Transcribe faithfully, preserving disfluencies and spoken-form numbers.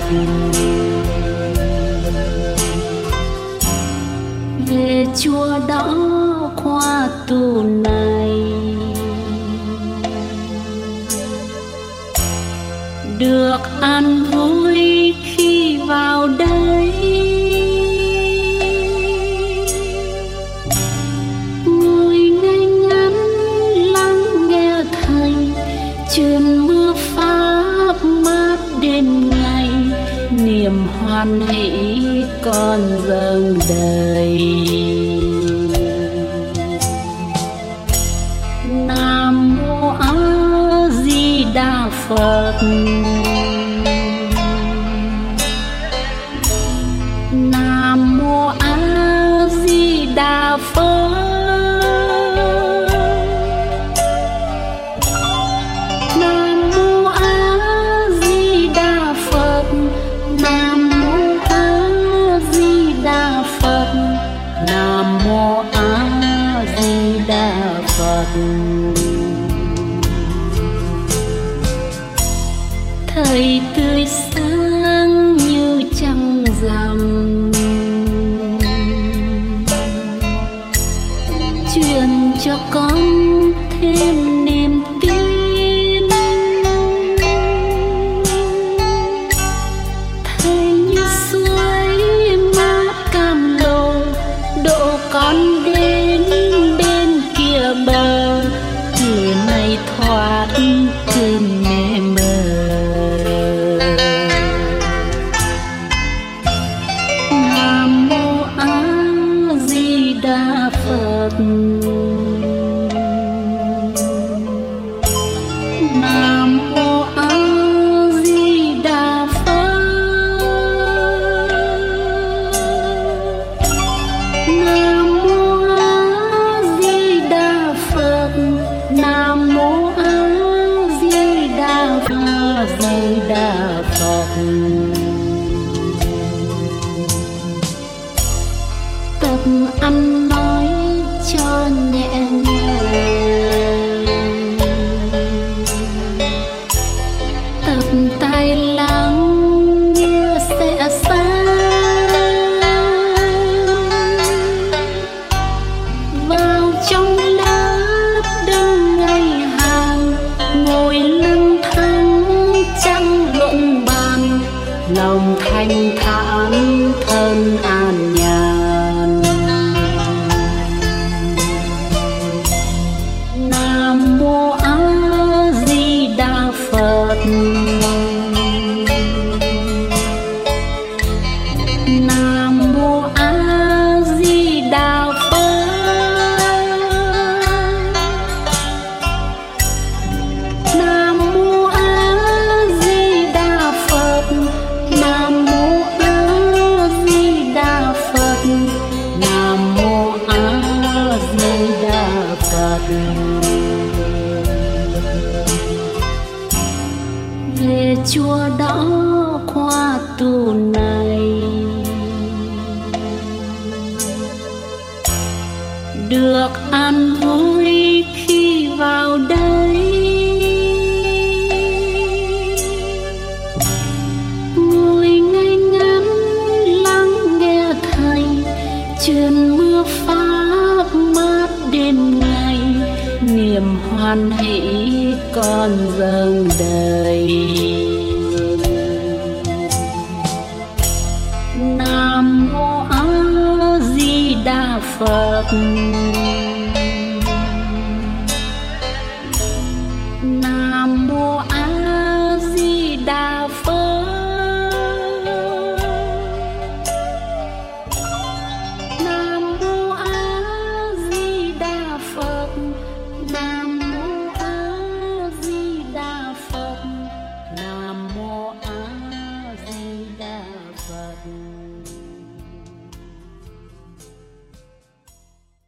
Về chùa đó qua tu này, được an vui khi vào đây. Ngồi ngay ngắn lắng nghe thầy truyền mưa pháp mát đến ngày, niềm hoan hỷ con dâng đầy. Nam mô A Di Đà Phật. Nam mô A Di Đà Phật. Nam mô A Di Đà Phật. Nam mô A Di Đà Phật. Nam mô A Di Đà Phật. Thầy tươi sáng như trăng rằm, truyền cho con thêm niềm tin. Thầy như suối mát cam lồ, độ con đến bên kia bờ, người này thoát cơn mê mờ. Nam mô A Di Đà Phật. Nam mô A Di Đà Phật. Nam mô A Di Đà Phật. Nam mô A Di Đà Phật. Di Đà Phật. Tập ăn nói cho nhẹ nhàng, tập tay lắng nghe sẽ sáng, vào trong lớp đứng ngay hàng, ngồi lưng thẳng chẳng luận bàn, lòng thanh thản thân an nhàn. Nam mô A Di Đà Phật. Nam mô A Di Đà Phật. Nam mô A Di Đà Phật. Nam mô A Di Đà Phật. Nam mô A Di Đà Phật. Về chùa đó qua tu này, được an vui khi vào đây. Ngồi ngay ngắn lắng nghe thầy truyền mưa pháp mát đến ngày, niềm hoan hỷ con dâng đầy. Nam mô A Di Đà Phật.